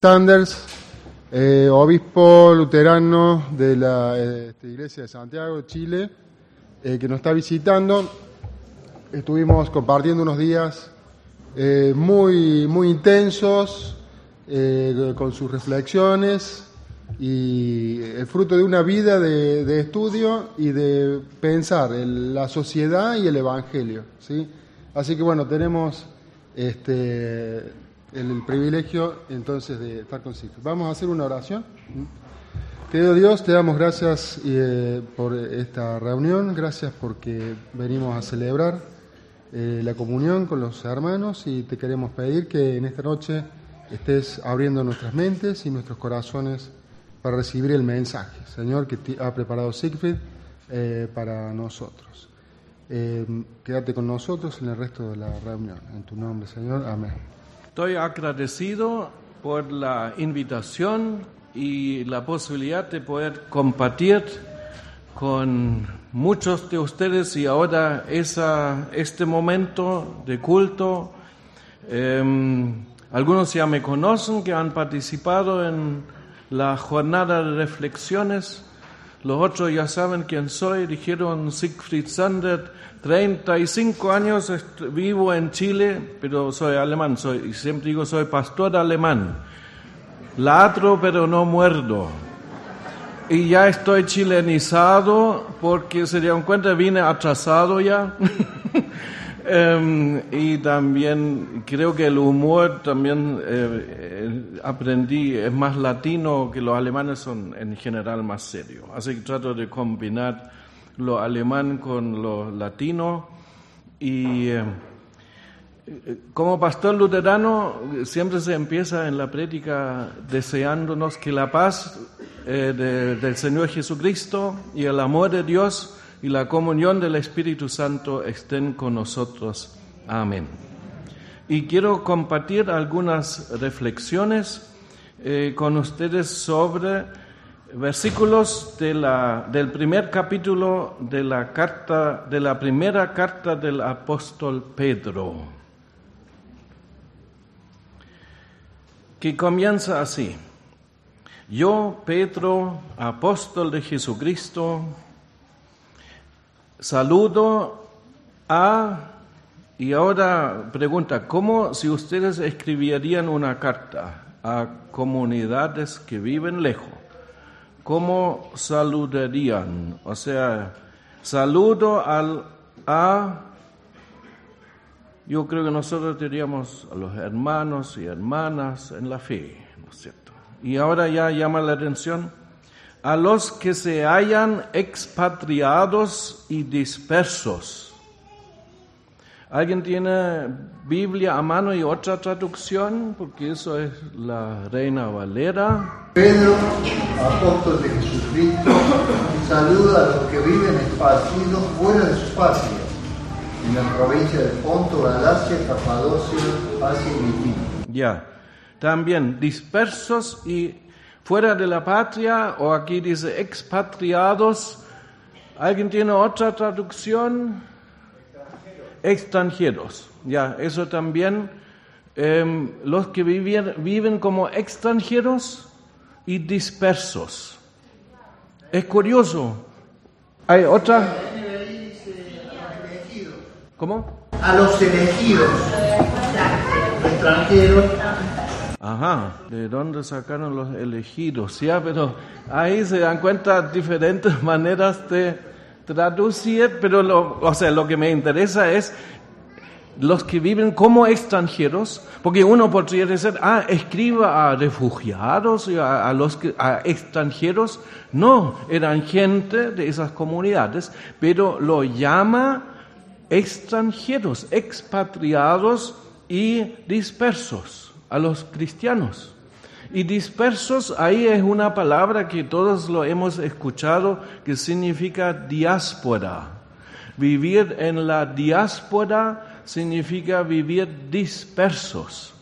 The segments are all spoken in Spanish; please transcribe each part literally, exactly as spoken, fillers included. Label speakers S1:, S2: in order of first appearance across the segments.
S1: Sanders, eh, obispo luterano de la eh, Iglesia de Santiago, Chile, eh, que nos está visitando. Estuvimos compartiendo unos días eh, muy, muy intensos eh, con sus reflexiones y el fruto de una vida de, de estudio y de pensar en la sociedad y el Evangelio, ¿sí? Así que bueno, tenemos este, el, el privilegio entonces de estar con Sigfrid. Vamos a hacer una oración. Querido Dios, te damos gracias eh, por esta reunión, gracias porque venimos a celebrar eh, la comunión con los hermanos y te queremos pedir que en esta noche estés abriendo nuestras mentes y nuestros corazones para recibir el mensaje, Señor, que te ha preparado Sigfrid eh, para nosotros. Eh, quédate con nosotros en el resto de la reunión. En tu nombre, Señor. Amén.
S2: Estoy agradecido por la invitación y la posibilidad de poder compartir con muchos de ustedes y ahora esa, este momento de culto. Eh, algunos ya me conocen, que han participado en la jornada de reflexiones. Los otros ya saben quién soy, dijeron Sigfrid Sanders, treinta y cinco años est- vivo en Chile, pero soy alemán, soy, y siempre digo soy pastor alemán. Ladro pero no muerdo. Y ya estoy chilenizado porque se dieron cuenta, vine atrasado ya. Um, y también creo que el humor también eh, eh, aprendí, es más latino, que los alemanes son en general más serios. Así que trato de combinar lo alemán con lo latino. Y eh, como pastor luterano siempre se empieza en la prédica deseándonos que la paz eh, de, del Señor Jesucristo y el amor de Dios y la comunión del Espíritu Santo estén con nosotros. Amén. Y quiero compartir algunas reflexiones eh, con ustedes sobre versículos de la, del primer capítulo de la carta, de la primera carta del apóstol Pedro, que comienza así: Yo, Pedro, apóstol de Jesucristo, saludo a, y ahora pregunta, ¿cómo si ustedes escribirían una carta a comunidades que viven lejos? ¿Cómo saludarían? O sea, saludo al, a, yo creo que nosotros diríamos a los hermanos y hermanas en la fe, ¿no es cierto? Y ahora ya llama la atención a los que se hayan expatriados y dispersos. ¿Alguien tiene Biblia a mano y otra traducción? Porque eso es la Reina Valera.
S3: Pedro, apóstol de Jesucristo, saluda a los que viven esparcidos fuera de su patria, en la provincia de Ponto, Galacia, Capadocia, Asia y Bitinia.
S2: Ya, también dispersos y fuera de la patria, o aquí dice expatriados. ¿Alguien tiene otra traducción? Extranjeros. Extranjeros. Ya, eso también. Eh, los que viven, viven como extranjeros y dispersos. Es curioso. ¿Hay otra? ¿Cómo?
S3: A los elegidos, extranjeros.
S2: Ajá, ¿de dónde sacaron los elegidos? Ya, pero ahí se dan cuenta diferentes maneras de traducir, pero lo, o sea, lo que me interesa es los que viven como extranjeros, porque uno podría decir, ah, escriba a refugiados y a, a los que, a extranjeros. No, eran gente de esas comunidades, pero lo llama extranjeros, expatriados y dispersos. A los cristianos. Y dispersos, ahí es una palabra que todos lo hemos escuchado, que significa diáspora. Vivir en la diáspora significa vivir dispersos.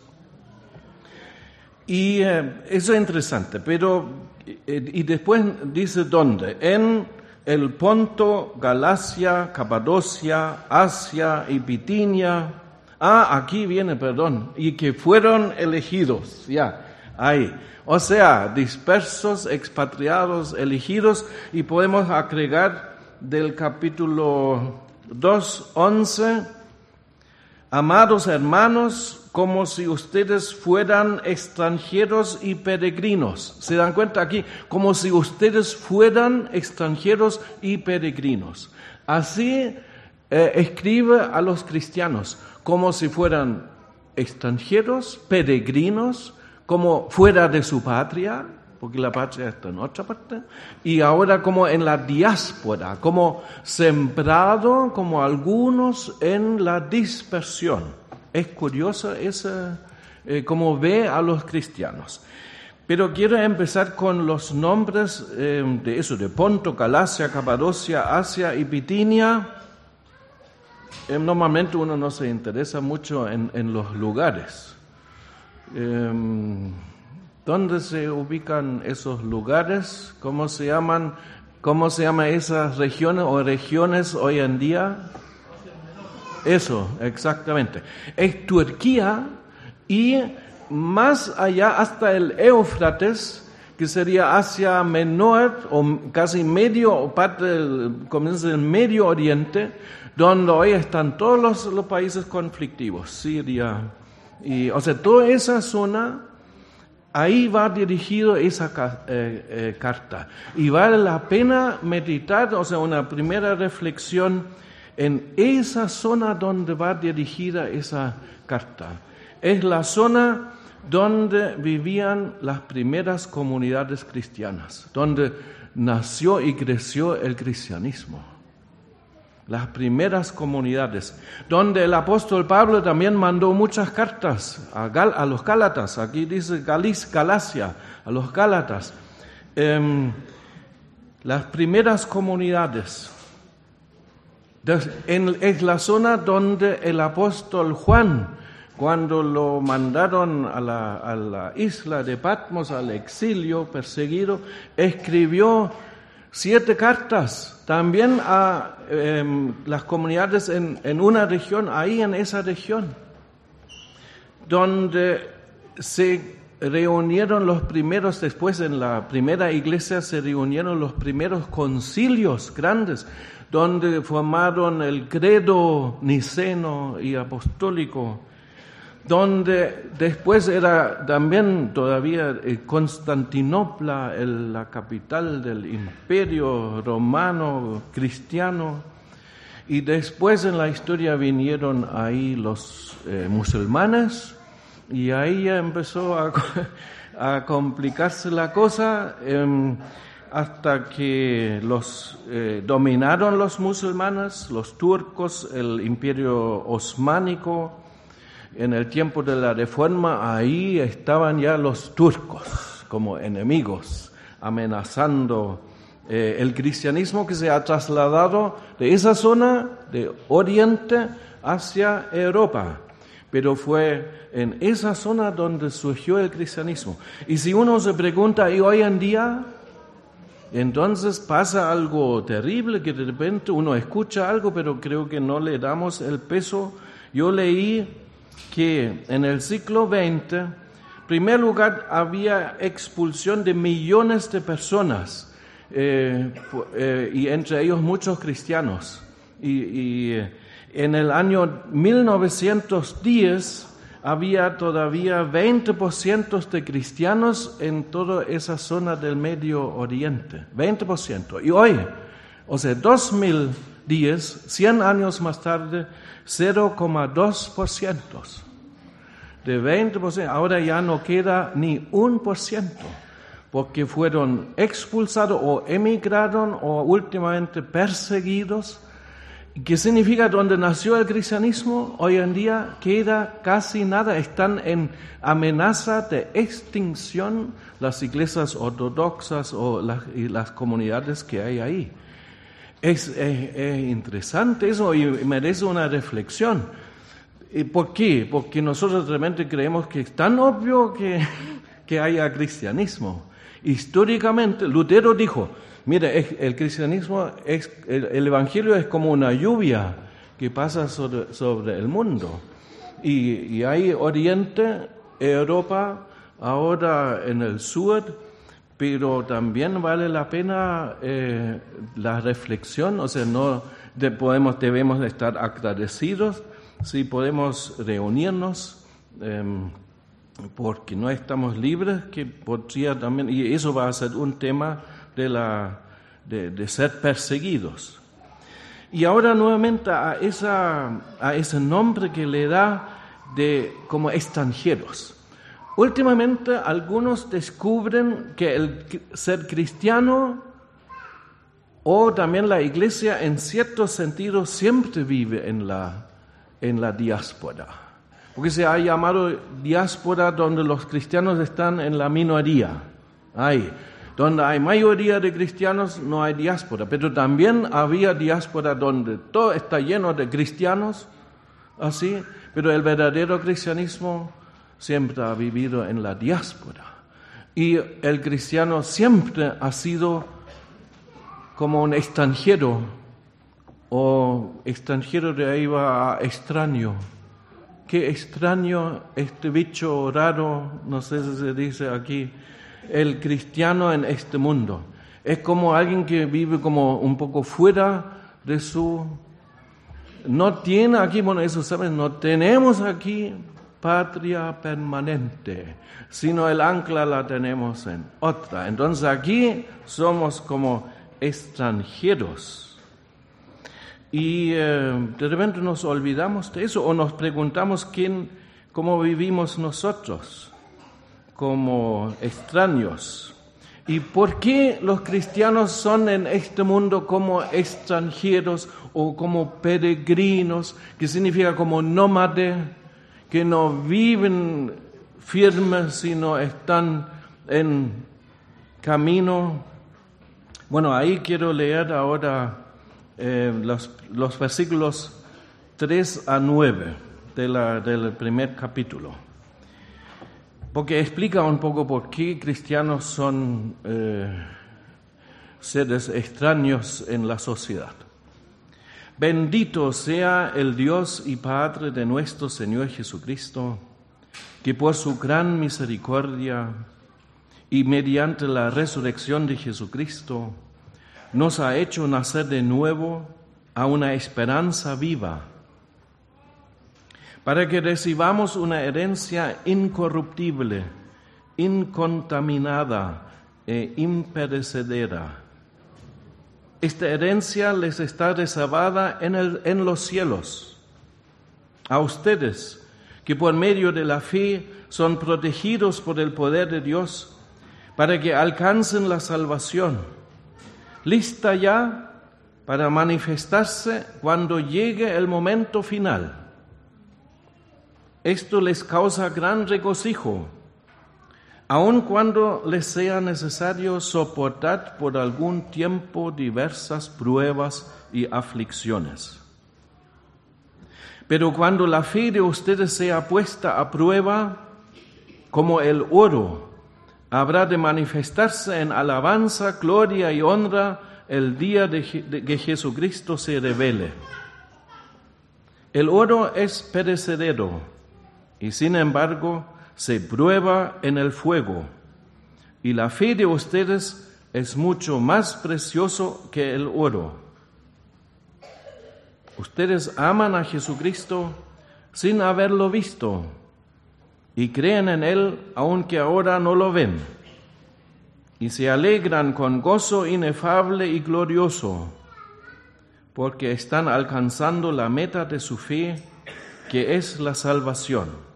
S2: Y eh, eso es interesante, pero, eh, y después dice dónde, en el Ponto, Galacia, Capadocia, Asia y Bitinia. Ah, aquí viene, perdón, y que fueron elegidos, ya. ahí. O sea, dispersos, expatriados, elegidos, y podemos agregar del capítulo dos, once, amados hermanos, como si ustedes fueran extranjeros y peregrinos. ¿Se dan cuenta aquí? Como si ustedes fueran extranjeros y peregrinos. Así eh, escribe a los cristianos, como si fueran extranjeros, peregrinos, como fuera de su patria, porque la patria está en otra parte, y ahora como en la diáspora, como sembrado, como algunos en la dispersión. Es curioso esa, eh, cómo ve a los cristianos. Pero quiero empezar con los nombres eh, de eso, de Ponto, Galacia, Capadocia, Asia y Bitinia. Eh, normalmente uno no se interesa mucho en, en los lugares. Eh, ¿Dónde se ubican esos lugares? ¿Cómo se llaman? ¿Cómo se llaman esas regiones o regiones hoy en día? Eso, exactamente. Es Turquía y más allá hasta el Éufrates, que sería Asia Menor o casi medio o parte del comienzo del Medio Oriente, donde hoy están todos los, los países conflictivos, Siria, y, o sea, toda esa zona. Ahí va dirigido esa eh, eh, carta. Y vale la pena meditar, o sea, una primera reflexión en esa zona donde va dirigida esa carta. Es la zona donde vivían las primeras comunidades cristianas, donde nació y creció el cristianismo. Las primeras comunidades, donde el apóstol Pablo también mandó muchas cartas a, Gal, a los Gálatas, aquí dice Galis, Galacia, a los Gálatas. Eh, las primeras comunidades. En, es la zona donde el apóstol Juan, cuando lo mandaron a la, a la isla de Patmos, al exilio perseguido, escribió siete cartas también a eh, las comunidades en, en una región, ahí en esa región, donde se reunieron los primeros, después en la primera iglesia se reunieron los primeros concilios grandes, donde formaron el credo niceno y apostólico, donde después era también todavía Constantinopla, el, la capital del imperio romano cristiano, y después en la historia vinieron ahí los eh, musulmanes, y ahí ya empezó a, a complicarse la cosa, eh, hasta que los eh, dominaron los musulmanes, los turcos, el imperio osmánico. En el tiempo de la Reforma, ahí estaban ya los turcos como enemigos, amenazando eh, el cristianismo que se ha trasladado de esa zona de Oriente hacia Europa. Pero fue en esa zona donde surgió el cristianismo. Y si uno se pregunta, ¿y hoy en día? Entonces pasa algo terrible, que de repente uno escucha algo, pero creo que no le damos el peso. Yo leí que en el siglo veinte, en primer lugar, había expulsión de millones de personas, eh, eh, y entre ellos muchos cristianos. Y, y en el año mil novecientos diez había todavía veinte por ciento de cristianos en toda esa zona del Medio Oriente, veinte por ciento. Y hoy, o sea, dos mil diez, cien años más tarde, cero coma dos por ciento. De veinte por ciento, ahora ya no queda ni un por ciento, porque fueron expulsados o emigraron o últimamente perseguidos. ¿Qué significa? Donde nació el cristianismo, hoy en día queda casi nada, están en amenaza de extinción las iglesias ortodoxas o las, y las comunidades que hay ahí. Es, es, es interesante eso y merece una reflexión. ¿Y por qué? Porque nosotros realmente creemos que es tan obvio que, que haya cristianismo. Históricamente, Lutero dijo, mire, el cristianismo, es, el, el evangelio es como una lluvia que pasa sobre, sobre el mundo. Y, y hay Oriente, Europa, ahora en el sur, pero también vale la pena eh, la reflexión, o sea, no de, podemos, debemos estar agradecidos si podemos reunirnos, eh, porque no estamos libres, que podría también, y eso va a ser un tema de, la, de, de ser perseguidos. Y ahora nuevamente a, esa, a ese nombre que le da de como extranjeros. Últimamente algunos descubren que el ser cristiano o también la iglesia en cierto sentido siempre vive en la, en la diáspora. Porque se ha llamado diáspora donde los cristianos están en la minoría. Ahí, donde hay mayoría de cristianos no hay diáspora, pero también había diáspora donde todo está lleno de cristianos, así, pero el verdadero cristianismo siempre ha vivido en la diáspora. Y el cristiano siempre ha sido como un extranjero, o extranjero de ahí va a extraño. Qué extraño este bicho raro, no sé si se dice aquí, el cristiano en este mundo. Es como alguien que vive como un poco fuera de su... No tiene aquí, bueno, eso saben, no tenemos aquí patria permanente, sino el ancla la tenemos en otra. Entonces aquí somos como extranjeros. Y eh, de repente nos olvidamos de eso o nos preguntamos quién, cómo vivimos nosotros como extraños. ¿Y por qué los cristianos son en este mundo como extranjeros o como peregrinos, que significa como nómades, que no viven firmes, sino están en camino? Bueno, ahí quiero leer ahora eh, los, los versículos tres a nueve de la, del primer capítulo, porque explica un poco por qué cristianos son eh, seres extraños en la sociedad. Bendito sea el Dios y Padre de nuestro Señor Jesucristo, que por su gran misericordia y mediante la resurrección de Jesucristo nos ha hecho nacer de nuevo a una esperanza viva, para que recibamos una herencia incorruptible, incontaminada e imperecedera. Esta herencia les está reservada en, el, en los cielos. A ustedes, que por medio de la fe son protegidos por el poder de Dios, para que alcancen la salvación, lista ya para manifestarse cuando llegue el momento final. Esto les causa gran regocijo, aun cuando les sea necesario soportar por algún tiempo diversas pruebas y aflicciones. Pero cuando la fe de ustedes sea puesta a prueba, como el oro, habrá de manifestarse en alabanza, gloria y honra el día de, de que Jesucristo se revele. El oro es perecedero y sin embargo se prueba en el fuego, y la fe de ustedes es mucho más precioso que el oro. Ustedes aman a Jesucristo sin haberlo visto y creen en Él aunque ahora no lo ven, y se alegran con gozo inefable y glorioso, porque están alcanzando la meta de su fe, que es la salvación.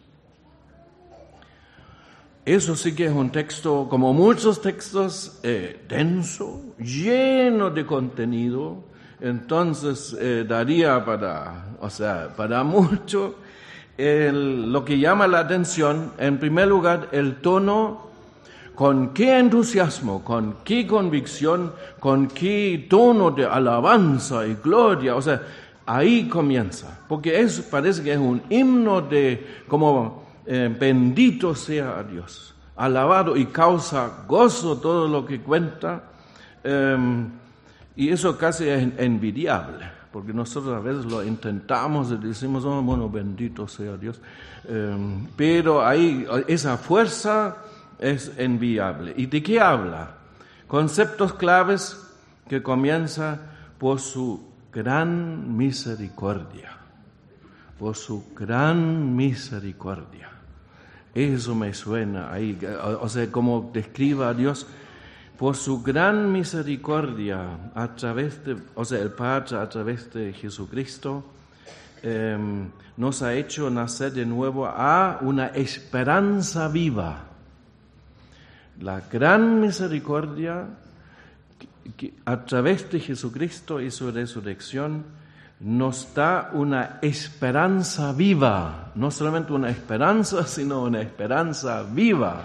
S2: Eso sí que es un texto, como muchos textos, eh, denso, lleno de contenido. Entonces eh, daría para, o sea, para mucho. El, lo que llama la atención, en primer lugar, el tono, con qué entusiasmo, con qué convicción, con qué tono de alabanza y gloria. O sea, ahí comienza, porque es, parece que es un himno de como eh, bendito sea a Dios, alabado, y causa gozo todo lo que cuenta, eh, y eso casi es envidiable. porque nosotros a veces lo intentamos y decimos, oh, bueno, bendito sea Dios, eh, pero ahí esa fuerza es enviable. ¿Y de qué habla? Conceptos claves que comienza por su gran misericordia, por su gran misericordia. Eso me suena ahí, o sea, como describe a Dios, por su gran misericordia, a través de, o sea, el Padre a través de Jesucristo, eh, nos ha hecho nacer de nuevo a una esperanza viva. La gran misericordia que a través de Jesucristo y su resurrección nos da una esperanza viva, no solamente una esperanza, sino una esperanza viva.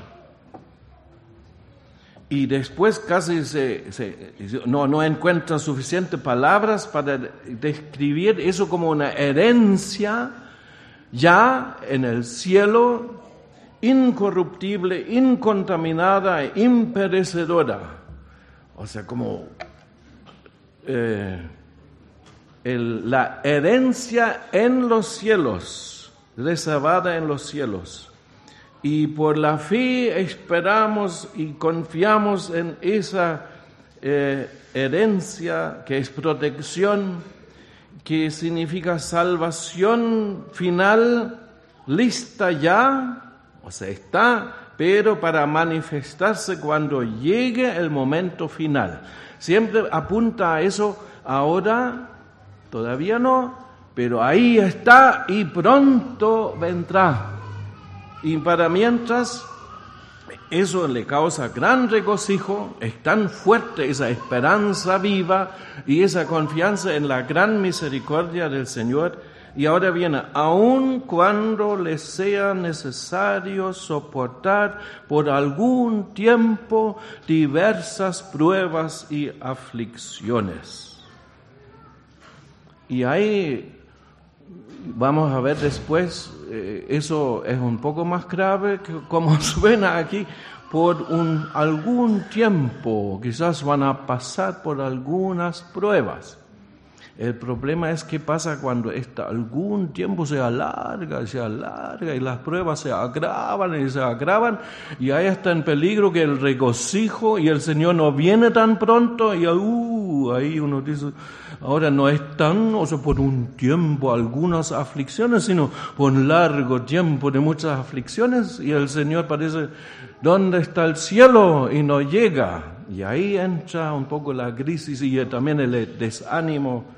S2: Y después casi se, se, no, no encuentra suficientes palabras para describir eso como una herencia ya en el cielo, incorruptible, incontaminada e imperecedora. O sea, como eh, el, la herencia en los cielos, reservada en los cielos. Y por la fe esperamos y confiamos en esa eh, herencia que es protección, que significa salvación final, lista ya, o sea, está, pero para manifestarse cuando llegue el momento final. Siempre apunta a eso, ahora todavía no, pero ahí está y pronto vendrá. Y para mientras, eso le causa gran regocijo, es tan fuerte esa esperanza viva y esa confianza en la gran misericordia del Señor. Y ahora viene, aun cuando le sea necesario soportar por algún tiempo diversas pruebas y aflicciones. Y ahí vamos a ver después, eh, eso es un poco más grave que como suena aquí, por un, algún tiempo, quizás van a pasar por algunas pruebas. El problema es qué pasa cuando este algún tiempo se alarga y se alarga y las pruebas se agravan y se agravan y ahí está en peligro que el regocijo y el Señor no viene tan pronto y uh, ahí uno dice, ahora no es tan, o sea, por un tiempo algunas aflicciones, sino por un largo tiempo de muchas aflicciones y el Señor parece, ¿dónde está el cielo? Y no llega. Y ahí entra un poco la crisis y también el desánimo.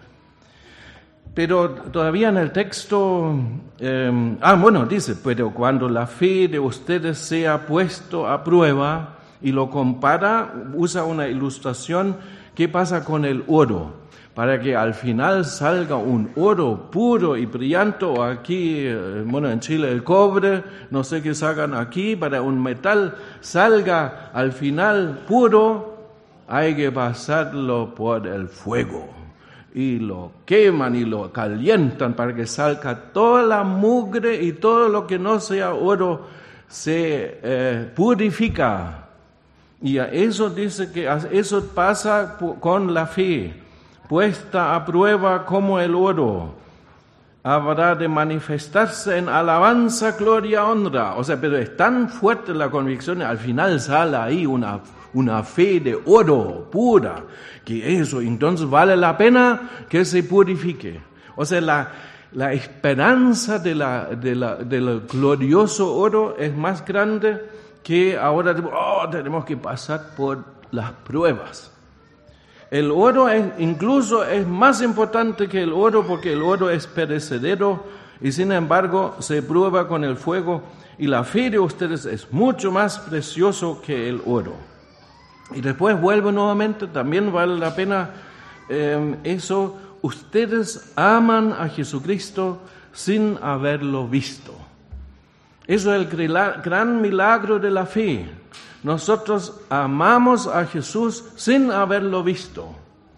S2: Pero todavía en el texto, eh, ah, bueno, dice, pero cuando la fe de ustedes sea puesto a prueba, y lo compara, usa una ilustración, ¿qué pasa con el oro? Para que al final salga un oro puro y brillante, o aquí, eh, bueno, en Chile el cobre, no sé qué sacan aquí, para un metal salga al final puro, hay que pasarlo por el fuego. Y lo queman y lo calientan para que salga toda la mugre y todo lo que no sea oro se eh, purifica. Y a eso dice que eso pasa con la fe, puesta a prueba como el oro. Habrá de manifestarse en alabanza, gloria, honra. O sea, pero es tan fuerte la convicción, al final sale ahí una una fe de oro pura, que eso entonces vale la pena que se purifique. O sea, la, la esperanza de la, de la, del glorioso oro es más grande que ahora oh, tenemos que pasar por las pruebas. El oro es, incluso es más importante que el oro porque el oro es perecedero y sin embargo se prueba con el fuego y la fe de ustedes es mucho más precioso que el oro. Y después vuelvo nuevamente, también vale la pena eh, eso, ustedes aman a Jesucristo sin haberlo visto. Eso es el gran milagro de la fe. Nosotros amamos a Jesús sin haberlo visto.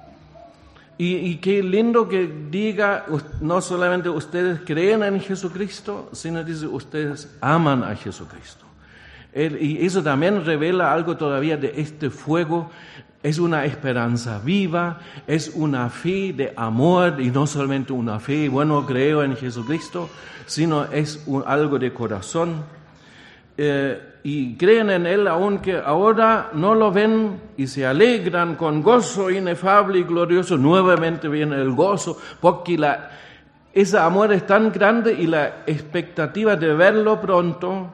S2: Y, y qué lindo que diga, no solamente ustedes creen en Jesucristo, sino dice ustedes aman a Jesucristo. El, y eso también revela algo todavía de este fuego. es una esperanza viva, es una fe de amor, y no solamente una fe, bueno, creo en Jesucristo, sino es un, algo de corazón. Eh, y creen en Él, aunque ahora no lo ven, y se alegran con gozo inefable y glorioso. Nuevamente viene el gozo, porque la, ese amor es tan grande y la expectativa de verlo pronto,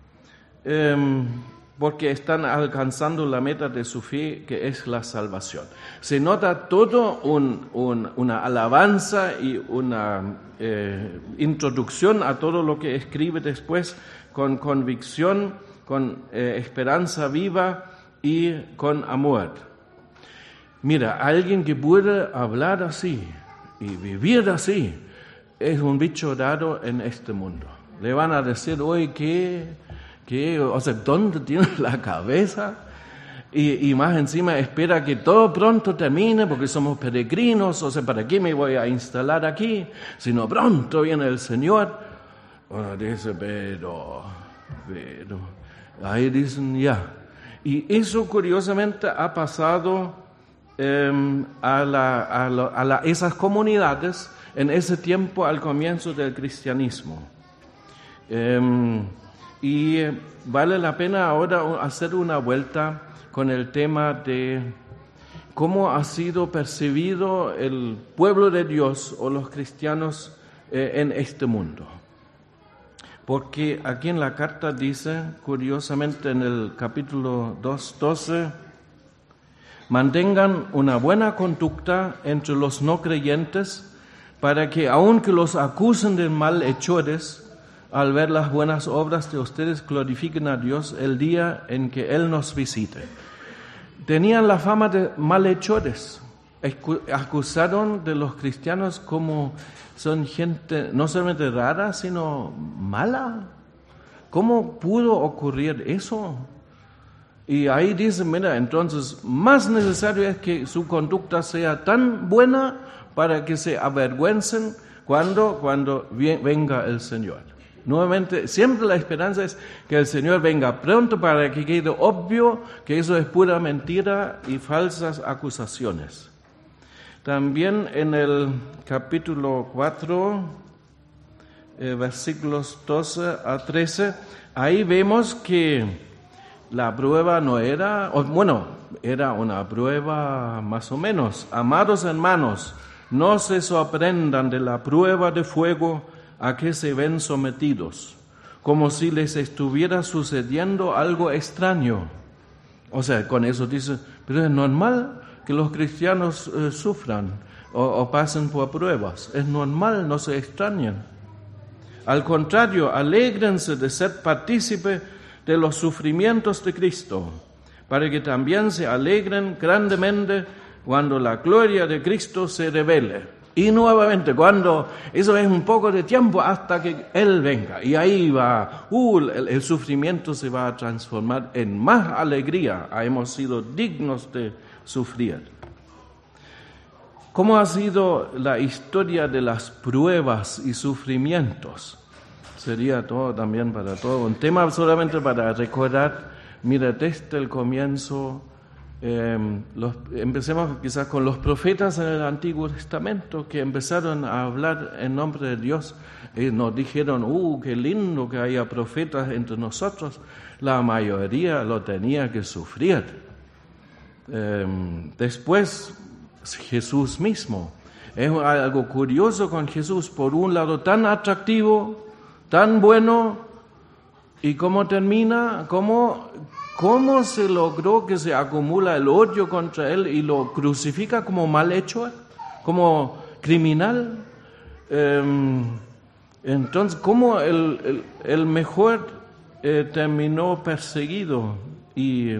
S2: eh, porque están alcanzando la meta de su fe, que es la salvación. Se nota todo un, un, una alabanza y una eh, introducción a todo lo que escribe después, con convicción, con eh, esperanza viva y con amor. Mira, alguien que puede hablar así y vivir así es un bicho raro en este mundo. Le van a decir hoy que, que o sea, ¿dónde tiene la cabeza? Y, y más encima espera que todo pronto termine porque somos peregrinos, o sea, ¿para qué me voy a instalar aquí? Sino pronto viene el Señor. Bueno, dice, pero, pero, ahí dicen ya. Y eso curiosamente ha pasado eh, a, la, a, la, a la, esas comunidades en ese tiempo al comienzo del cristianismo. Eh, y vale la pena ahora hacer una vuelta con el tema de cómo ha sido percibido el pueblo de Dios o los cristianos eh, en este mundo. Porque aquí en la carta dice, curiosamente en el capítulo dos, doce, mantengan una buena conducta entre los no creyentes para que, aunque los acusen de malhechores, al ver las buenas obras de ustedes, glorifiquen a Dios el día en que Él nos visite. Tenían la fama de malhechores. Acusaron de los cristianos como son gente no solamente rara, sino mala. ¿Cómo pudo ocurrir eso? Y ahí dicen, mira, entonces más necesario es que su conducta sea tan buena para que se avergüencen cuando, cuando venga el Señor. Nuevamente, siempre la esperanza es que el Señor venga pronto para que quede obvio que eso es pura mentira y falsas acusaciones. También en el capítulo cuatro, eh, versículos doce a trece, ahí vemos que la prueba no era, o, bueno, era una prueba más o menos. Amados hermanos, no se sorprendan de la prueba de fuego a que se ven sometidos, como si les estuviera sucediendo algo extraño. O sea, con eso dice, pero es normal que los cristianos eh, sufran o, o pasen por pruebas. Es normal, no se extrañen. Al contrario, alégrense de ser partícipe de los sufrimientos de Cristo, para que también se alegren grandemente cuando la gloria de Cristo se revele. Y nuevamente, cuando eso es un poco de tiempo hasta que Él venga. Y ahí va, uh, el, el sufrimiento se va a transformar en más alegría. Hemos sido dignos de sufrir. ¿Cómo ha sido la historia de las pruebas y sufrimientos? Sería todo también para todo. Un tema solamente para recordar, mira, desde el comienzo. Eh, los, empecemos quizás con los profetas en el Antiguo Testamento que empezaron a hablar en nombre de Dios y nos dijeron, uh, qué lindo que haya profetas entre nosotros. La mayoría lo tenía que sufrir. Eh, después Jesús mismo. Es algo curioso con Jesús, por un lado tan atractivo, tan bueno, y cómo termina, cómo ¿Cómo se logró que se acumula el odio contra él y lo crucifica como mal hecho, como criminal? Eh, entonces, ¿cómo el, el, el mejor eh, terminó perseguido? Y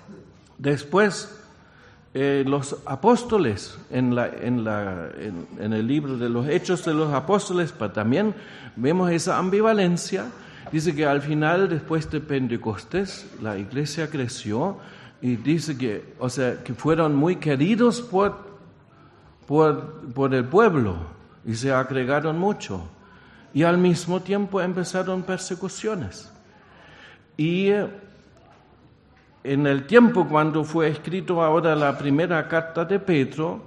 S2: después eh, los apóstoles, en, la, en, la, en, en el libro de los Hechos de los Apóstoles, pero también vemos esa ambivalencia. Dice que al final, después de Pentecostés, la iglesia creció y dice que, o sea, que fueron muy queridos por, por, por el pueblo y se agregaron mucho. Y al mismo tiempo empezaron persecuciones. Y en el tiempo cuando fue escrito ahora la primera carta de Pedro,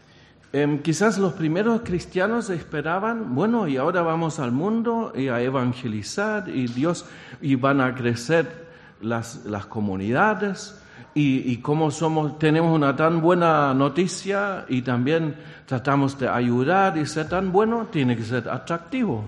S2: eh, quizás los primeros cristianos esperaban, bueno, y ahora vamos al mundo y a evangelizar, y Dios, y van a crecer las, las comunidades, y, y como somos, tenemos una tan buena noticia, y también tratamos de ayudar y ser tan bueno, tiene que ser atractivo.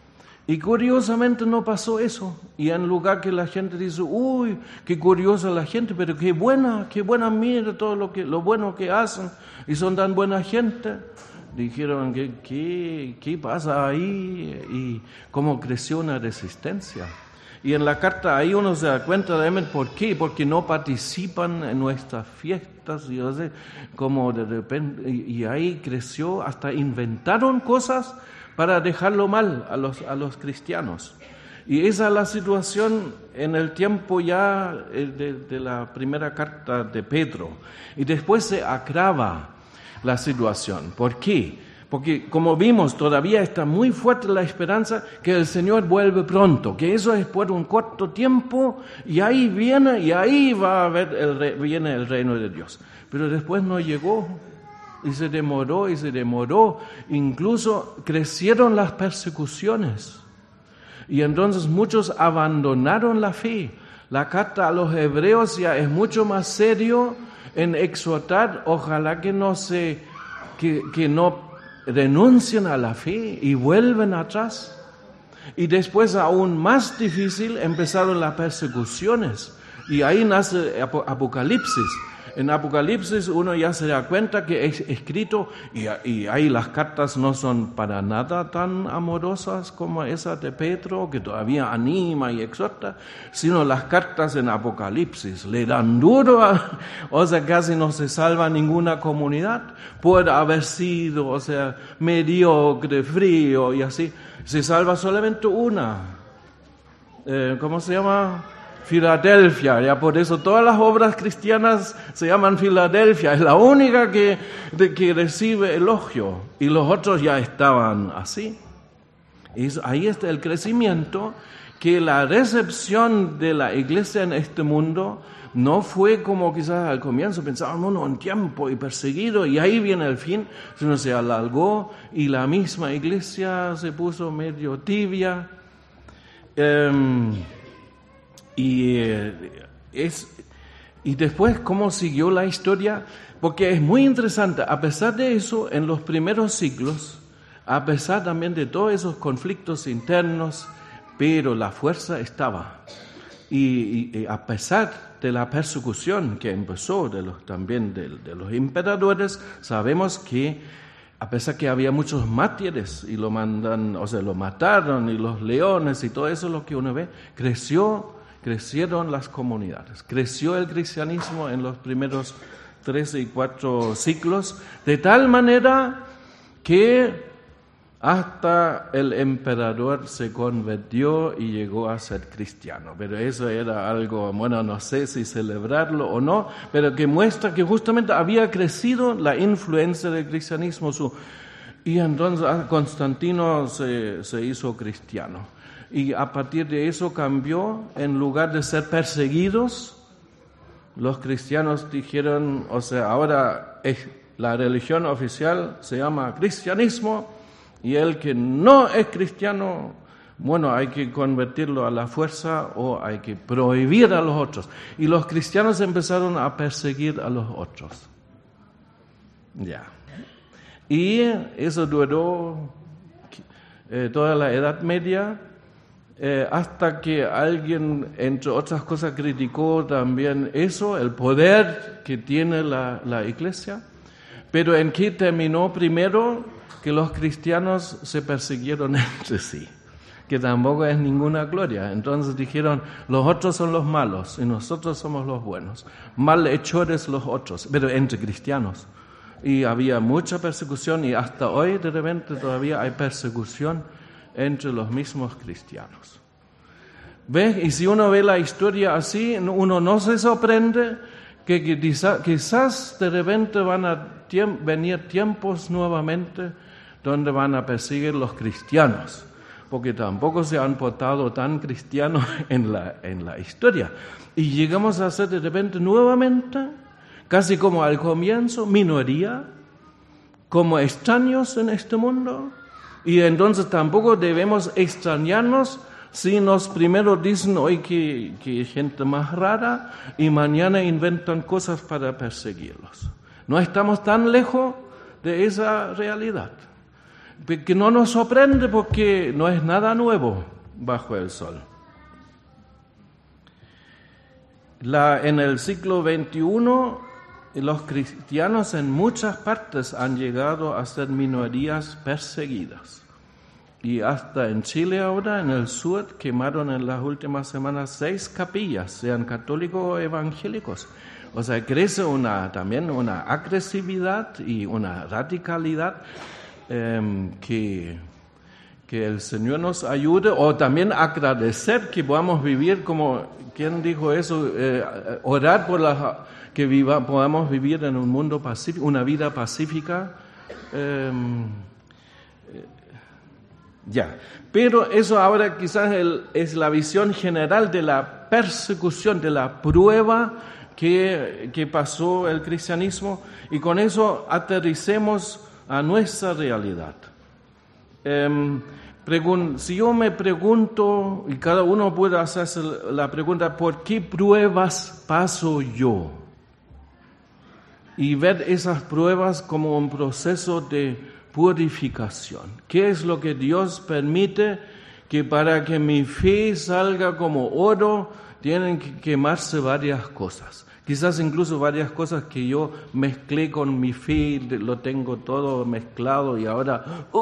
S2: Y curiosamente no pasó eso. Y en lugar que la gente dice, uy, qué curiosa la gente, pero qué buena, qué buena, mira todo lo que, lo bueno que hacen, y son tan buena gente. Dijeron, ¿qué, qué, qué pasa ahí? Y cómo creció una resistencia. Y en la carta ahí uno se da cuenta de por qué, porque no participan en nuestras fiestas, y, o sea, como de repente, y, y ahí creció, hasta inventaron cosas para dejarlo mal a los, a los cristianos. Y esa es la situación en el tiempo ya de, de la primera carta de Pedro. Y después se agrava la situación. ¿Por qué? Porque como vimos, todavía está muy fuerte la esperanza que el Señor vuelve pronto, que eso es por un corto tiempo, y ahí viene, y ahí va a haber el, viene el reino de Dios. Pero después no llegó. Y se demoró y se demoró, incluso crecieron las persecuciones. Y entonces muchos abandonaron la fe. La carta a los hebreos ya es mucho más serio en exhortar, ojalá que no se, que, que no renuncien a la fe y vuelven atrás. Y después, aún más difícil, empezaron las persecuciones. Y ahí nace Apocalipsis. En Apocalipsis uno ya se da cuenta que es escrito, y, y ahí las cartas no son para nada tan amorosas como esa de Pedro, que todavía anima y exhorta, sino las cartas en Apocalipsis le dan duro, a, o sea, casi no se salva ninguna comunidad por haber sido, o sea, mediocre, frío y así. Se salva solamente una. Eh, ¿Cómo se llama? Filadelfia, ya por eso todas las obras cristianas se llaman Filadelfia, es la única que, de, que recibe elogio, y los otros ya estaban así. Y ahí está el crecimiento, que la recepción de la iglesia en este mundo no fue como quizás al comienzo pensábamos, no, en tiempo y perseguido, y ahí viene el fin, sino se alargó, y la misma iglesia se puso medio tibia. Um, Y, eh, es, y después, ¿cómo siguió la historia? Porque es muy interesante. A pesar de eso, en los primeros siglos, a pesar también de todos esos conflictos internos, pero la fuerza estaba. Y, y, y a pesar de la persecución que empezó de los, también de, de los emperadores, sabemos que a pesar que había muchos mártires y lo mandan, o sea, lo mataron, y los leones y todo eso, lo que uno ve, creció. Crecieron las comunidades, creció el cristianismo en los primeros tres y cuatro siglos, de tal manera que hasta el emperador se convirtió y llegó a ser cristiano. Pero eso era algo, bueno, no sé si celebrarlo o no, pero que muestra que justamente había crecido la influencia del cristianismo. Su, y entonces Constantino se, se hizo cristiano. Y a partir de eso cambió, en lugar de ser perseguidos, los cristianos dijeron, o sea, ahora es, la religión oficial se llama cristianismo, y el que no es cristiano, bueno, hay que convertirlo a la fuerza o hay que prohibir a los otros. Y los cristianos empezaron a perseguir a los otros. Ya. Y eso duró eh, toda la Edad Media, Eh, hasta que alguien, entre otras cosas, criticó también eso, el poder que tiene la, la iglesia. Pero ¿en qué terminó primero? Que los cristianos se persiguieron entre sí, que tampoco es ninguna gloria. Entonces dijeron, los otros son los malos y nosotros somos los buenos. Malhechores los otros, pero entre cristianos. Y había mucha persecución, y hasta hoy de repente todavía hay persecución entre los mismos cristianos. ¿Ves? Y si uno ve la historia así, uno no se sorprende que quizás, quizás de repente van a tiemp- venir tiempos nuevamente donde van a perseguir los cristianos, porque tampoco se han portado tan cristianos en la, en la historia. Y llegamos a ser de repente nuevamente, casi como al comienzo, minoría, como extraños en este mundo. Y entonces tampoco debemos extrañarnos si nos primero dicen hoy que, que gente más rara y mañana inventan cosas para perseguirlos. No estamos tan lejos de esa realidad, que no nos sorprende porque no es nada nuevo bajo el sol. La, en el siglo veintiuno, los cristianos en muchas partes han llegado a ser minorías perseguidas. Y hasta en Chile ahora, en el sur, quemaron en las últimas semanas seis capillas, sean católicos o evangélicos. O sea, crece una, también una agresividad y una radicalidad eh, que, que el Señor nos ayude, o también agradecer que podamos vivir como, ¿quién dijo eso? Eh, orar por la, que viva, podamos vivir en un mundo pacífico, una vida pacífica. Eh, Ya, pero eso ahora quizás el, es la visión general de la persecución, de la prueba que, que pasó el cristianismo, y con eso aterricemos a nuestra realidad. Eh, pregun- si yo me pregunto, y cada uno puede hacerse la pregunta, ¿por qué pruebas paso yo? Y ver esas pruebas como un proceso de purificación. ¿Qué es lo que Dios permite? Que para que mi fe salga como oro, tienen que quemarse varias cosas. Quizás incluso varias cosas que yo mezclé con mi fe, lo tengo todo mezclado y ahora, uh,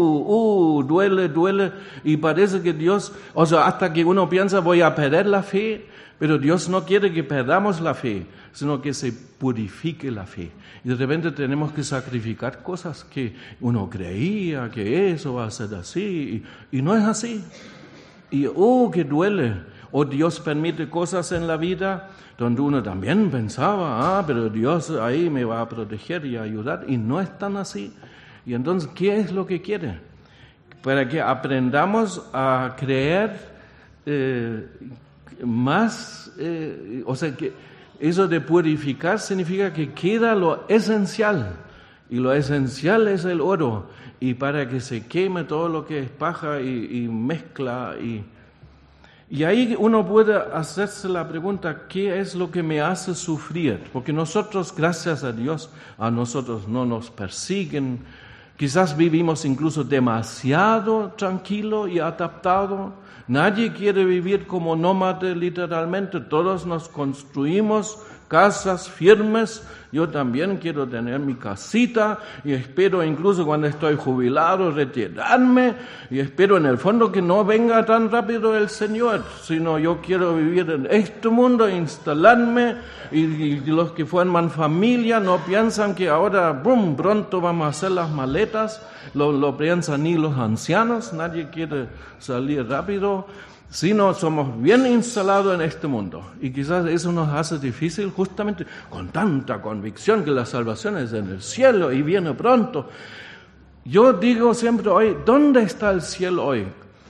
S2: uh, duele, duele. Y parece que Dios, o sea, hasta que uno piensa voy a perder la fe, pero Dios no quiere que perdamos la fe, sino que se purifique la fe. Y de repente tenemos que sacrificar cosas que uno creía que eso va a ser así, y, y no es así. Y, oh, que duele. O Dios permite cosas en la vida donde uno también pensaba, ah, pero Dios ahí me va a proteger y a ayudar, y no es tan así. Y entonces, ¿qué es lo que quiere? Para que aprendamos a creer eh, más, eh, o sea, que eso de purificar significa que queda lo esencial, y lo esencial es el oro, y para que se queme todo lo que es paja y, y mezcla, y, y ahí uno puede hacerse la pregunta, ¿qué es lo que me hace sufrir? Porque nosotros, gracias a Dios, a nosotros no nos persiguen, quizás vivimos incluso demasiado tranquilo y adaptado. Nadie quiere vivir como nómade literalmente, todos nos construimos casas firmes. Yo también quiero tener mi casita y espero incluso cuando estoy jubilado retirarme, y espero en el fondo que no venga tan rápido el Señor, sino yo quiero vivir en este mundo, instalarme, y, y los que forman familia no piensan que ahora, boom, pronto vamos a hacer las maletas, lo, lo piensan ni los ancianos, nadie quiere salir rápido, sino somos bien instalados en este mundo. Y quizás eso nos hace difícil justamente con tanta convicción que la salvación es en el cielo y viene pronto. Yo digo siempre hoy, ¿dónde está el cielo hoy?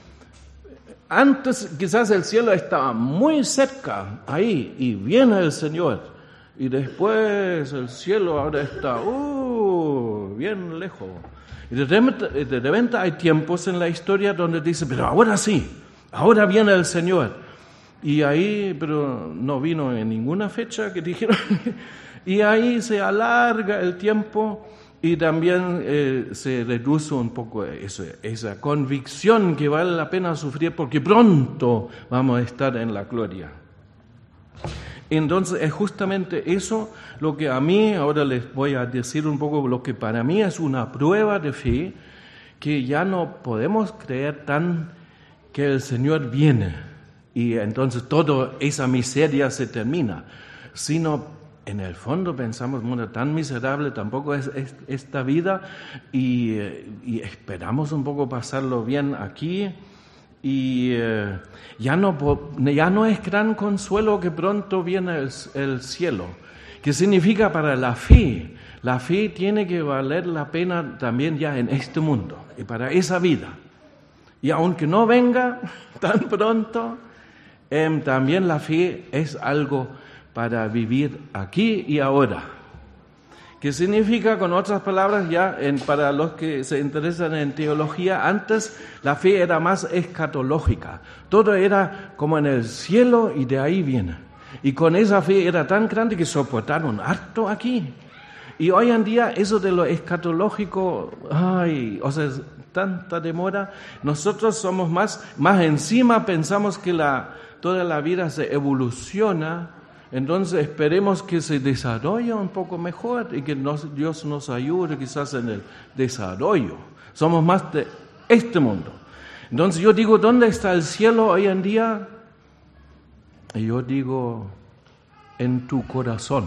S2: Antes quizás el cielo estaba muy cerca, ahí, y viene el Señor. Y después el cielo ahora está, uh, bien lejos. Y de repente, de repente hay tiempos en la historia donde dice, pero ahora sí, ahora viene el Señor. Y ahí, pero no vino en ninguna fecha que dijeron. Y ahí se alarga el tiempo y también eh, se reduce un poco eso, esa convicción que vale la pena sufrir porque pronto vamos a estar en la gloria. Entonces es justamente eso lo que a mí, ahora les voy a decir un poco lo que para mí es una prueba de fe, que ya no podemos creer tan que el Señor viene y entonces toda esa miseria se termina, sino en el fondo pensamos, bueno, tan miserable tampoco es, es esta vida, y, y esperamos un poco pasarlo bien aquí, y eh, ya, no, ya no es gran consuelo que pronto viene el, el cielo. ¿Qué significa para la fe? La fe tiene que valer la pena también ya en este mundo y para esa vida. Y aunque no venga tan pronto, eh, también la fe es algo para vivir aquí y ahora. ¿Qué significa, con otras palabras, ya en, para los que se interesan en teología? Antes la fe era más escatológica. Todo era como en el cielo y de ahí viene. Y con esa fe era tan grande que soportaron harto aquí. Y hoy en día eso de lo escatológico, ay, o sea, tanta demora. Nosotros somos más, más encima pensamos que la, toda la vida se evoluciona. Entonces esperemos que se desarrolle un poco mejor y que nos, Dios nos ayude quizás en el desarrollo. Somos más de este mundo. Entonces yo digo, ¿dónde está el cielo hoy en día? Y yo digo, en tu corazón.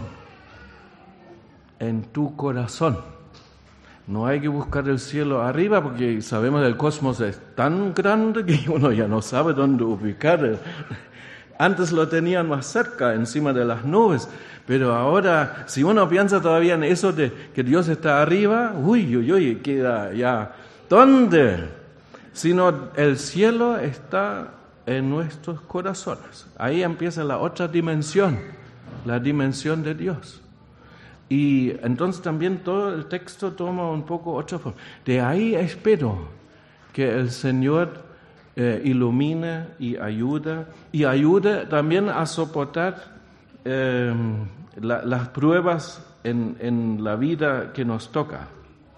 S2: En tu corazón. No hay que buscar el cielo arriba porque sabemos que el cosmos es tan grande que uno ya no sabe dónde ubicar. Antes lo tenían más cerca, encima de las nubes, pero ahora, si uno piensa todavía en eso de que Dios está arriba, uy, uy, uy, queda ya, ¿dónde? Sino el cielo está en nuestros corazones. Ahí empieza la otra dimensión, la dimensión de Dios. Y entonces también todo el texto toma un poco otra forma. De ahí espero que el Señor Eh, ilumina y ayuda, y ayuda también a soportar eh, la, las pruebas en, en la vida que nos toca.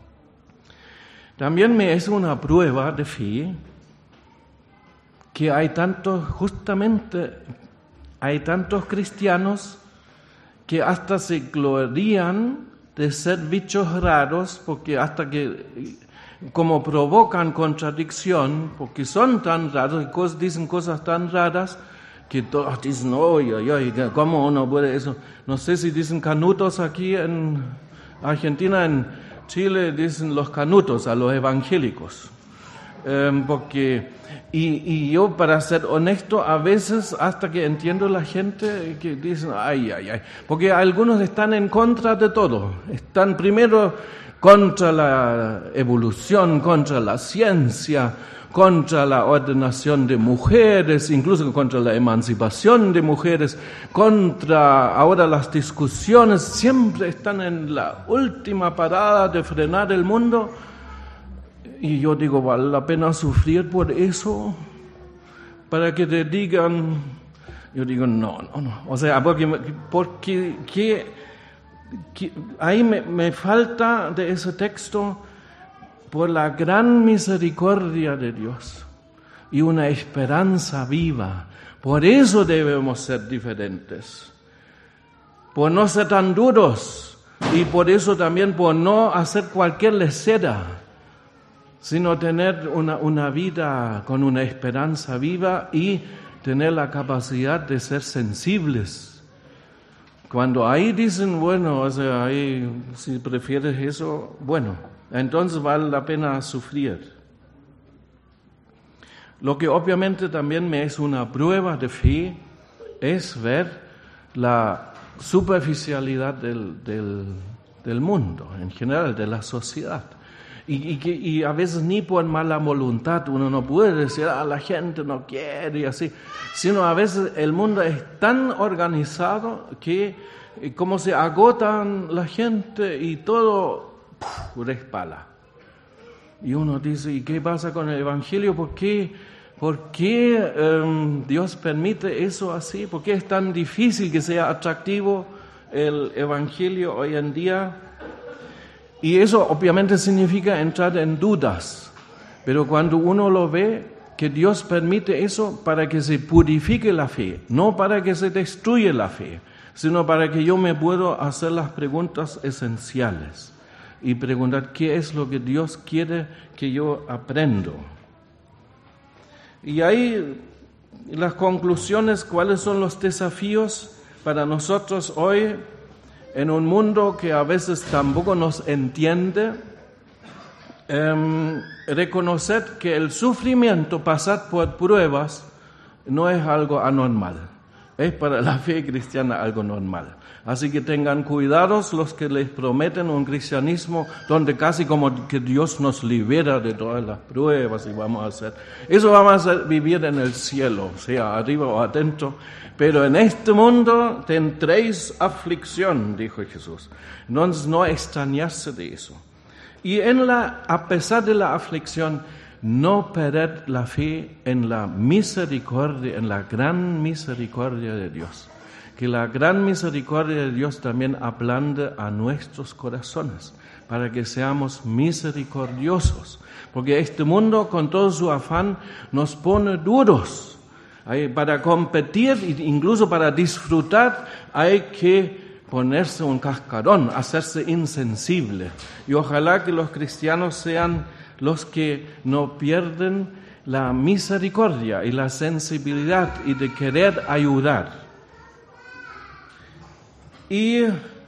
S2: También me es una prueba de fe que hay tantos, justamente, hay tantos cristianos que hasta se glorían de ser bichos raros, porque hasta que como provocan contradicción, porque son tan raros y dicen cosas tan raras que todos dicen, oye, oye, ¿cómo uno puede eso? No sé si dicen canutos aquí en Argentina, en Chile dicen los canutos a los evangélicos. Eh, porque, y, y yo, para ser honesto, a veces hasta que entiendo la gente que dicen, ay, ay, ay, porque algunos están en contra de todo. Están primero contra la evolución, contra la ciencia, contra la ordenación de mujeres, incluso contra la emancipación de mujeres, contra ahora las discusiones, siempre están en la última parada de frenar el mundo. Y yo digo, ¿vale la pena sufrir por eso? Para que te digan, yo digo, no, no, no. O sea, porque, porque ¿qué? Ahí me, me falta de ese texto por la gran misericordia de Dios y una esperanza viva. Por eso debemos ser diferentes, por no ser tan duros y por eso también por no hacer cualquier lecera, sino tener una, una vida con una esperanza viva y tener la capacidad de ser sensibles. Cuando ahí dicen, bueno, o sea, ahí, si prefieres eso, bueno, entonces vale la pena sufrir. Lo que obviamente también me es una prueba de fe es ver la superficialidad del, del, del mundo, en general, de la sociedad. Y, y, que, y a veces ni por mala voluntad uno no puede decir, ah, la gente no quiere y así, sino a veces el mundo es tan organizado que como se agotan la gente y todo puf, resbala. Y uno dice, ¿y qué pasa con el Evangelio? ¿Por qué, por qué um, Dios permite eso así? ¿Por qué es tan difícil que sea atractivo el Evangelio hoy en día? Y eso obviamente significa entrar en dudas, pero cuando uno lo ve, que Dios permite eso para que se purifique la fe, no para que se destruya la fe, sino para que yo me pueda hacer las preguntas esenciales y preguntar qué es lo que Dios quiere que yo aprenda. Y ahí las conclusiones, cuáles son los desafíos para nosotros hoy, en un mundo que a veces tampoco nos entiende, eh, reconocer que el sufrimiento, pasar por pruebas, no es algo anormal. es para la fe cristiana algo normal. Así que tengan cuidados los que les prometen un cristianismo donde casi como que Dios nos libera de todas las pruebas y vamos a hacer. Eso vamos a hacer, vivir en el cielo, sea arriba o adentro. Pero en este mundo tendréis aflicción, dijo Jesús. Entonces no extrañarse de eso. Y en la, a pesar de la aflicción, no perder la fe en la misericordia, en la gran misericordia de Dios. Que la gran misericordia de Dios también ablande a nuestros corazones, para que seamos misericordiosos. Porque este mundo, con todo su afán, nos pone duros. Para competir e incluso para disfrutar, hay que ponerse un cascarón, hacerse insensible. Y ojalá que los cristianos sean los que no pierden la misericordia y la sensibilidad y de querer ayudar. Y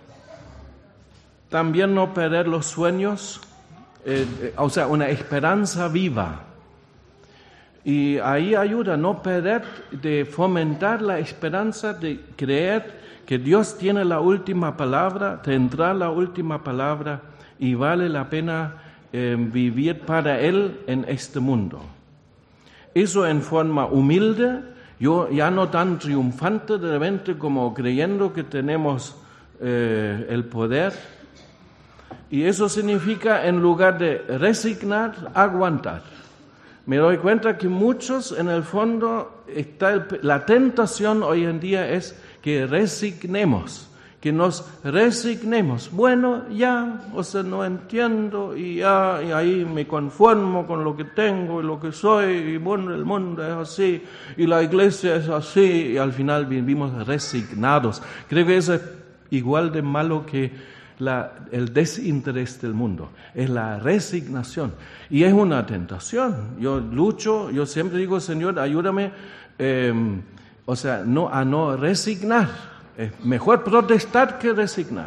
S2: también no perder los sueños, eh, eh, o sea, una esperanza viva. Y ahí ayuda no perder de fomentar la esperanza de creer que Dios tiene la última palabra, tendrá la última palabra y vale la pena eh, vivir para Él en este mundo. Eso en forma humilde. Yo ya no tan triunfante de repente como creyendo que tenemos eh, el poder. Y eso significa, en lugar de resignar, aguantar. Me doy cuenta que muchos, en el fondo, está el, la tentación hoy en día es que resignemos, que nos resignemos. Bueno, ya, o sea, no entiendo y ya, y ahí me conformo con lo que tengo y lo que soy, y bueno, el mundo es así, y la iglesia es así, y al final vivimos resignados. Creo que eso es igual de malo que la, el desinterés del mundo, es la resignación. Y es una tentación. Yo lucho, yo siempre digo, Señor, ayúdame, eh, o sea, no, a no resignar. Es mejor protestar que resignar.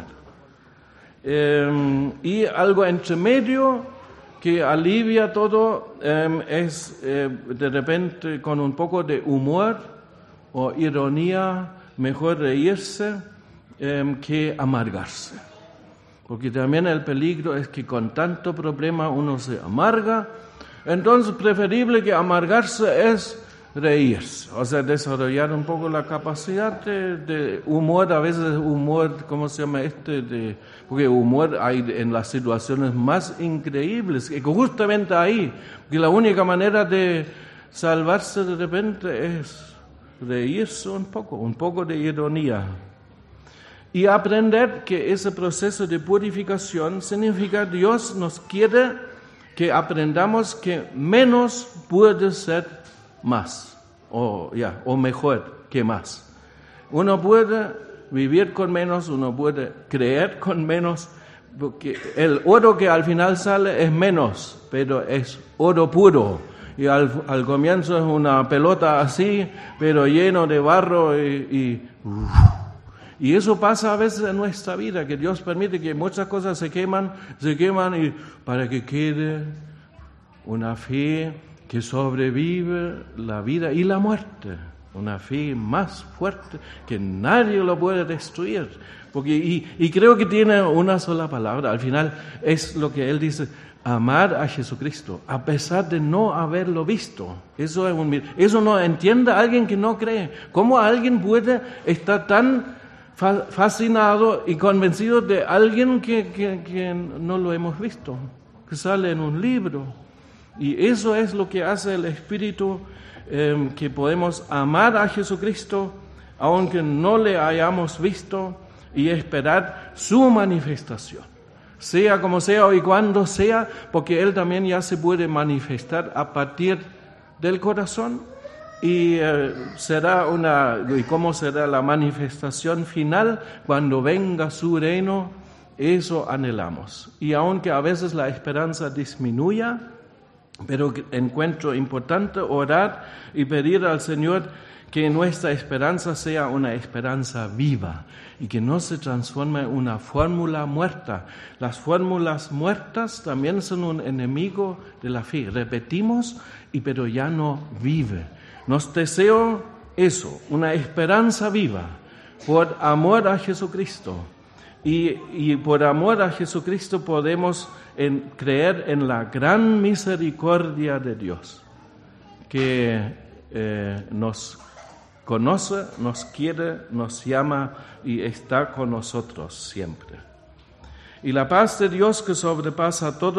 S2: Eh, y algo entre medio que alivia todo eh, es eh, de repente con un poco de humor o ironía, mejor reírse eh, que amargarse. Porque también el peligro es que con tanto problema uno se amarga. Entonces preferible que amargarse es reírse, o sea, desarrollar un poco la capacidad de, de humor, a veces humor, ¿cómo se llama este? De, porque humor hay en las situaciones más increíbles, que justamente ahí, que la única manera de salvarse de repente es reírse un poco, un poco de ironía. Y aprender que ese proceso de purificación significa que Dios nos quiere que aprendamos que menos puede ser más, o, ya, o mejor que más. Uno puede vivir con menos, uno puede creer con menos, porque el oro que al final sale es menos, pero es oro puro. Y al, al comienzo es una pelota así, pero lleno de barro y, y, y eso pasa a veces en nuestra vida, que Dios permite que muchas cosas se queman, se queman y para que quede una fe que sobrevive la vida y la muerte, una fe más fuerte que nadie lo puede destruir, porque y, y creo que tiene una sola palabra, al final es lo que él dice, amar a Jesucristo, a pesar de no haberlo visto. Eso es un, eso no entiende a alguien que no cree. ¿Cómo alguien puede estar tan fa- fascinado y convencido de alguien que, que, que no lo hemos visto, que sale en un libro? Y eso es lo que hace el Espíritu, eh, que podemos amar a Jesucristo, aunque no le hayamos visto, y esperar su manifestación. Sea como sea y cuando sea, porque Él también ya se puede manifestar a partir del corazón. Y eh, será una, y cómo será la manifestación final cuando venga su reino, eso anhelamos. Y aunque a veces la esperanza disminuya, pero encuentro importante orar y pedir al Señor que nuestra esperanza sea una esperanza viva y que no se transforme en una fórmula muerta. Las fórmulas muertas también son un enemigo de la fe. Repetimos, y pero ya no vive. Nos deseo eso, una esperanza viva, por amor a Jesucristo. Y, y por amor a Jesucristo podemos en, creer en la gran misericordia de Dios, que eh, nos conoce, nos quiere, nos llama y está con nosotros siempre. Y la paz de Dios, que sobrepasa todo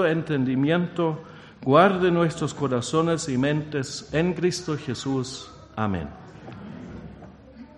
S2: entendimiento, guarde nuestros corazones y mentes en Cristo Jesús. Amén.